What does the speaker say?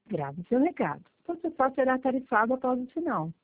Grave seu recado. Você só será tarifado após o sinal.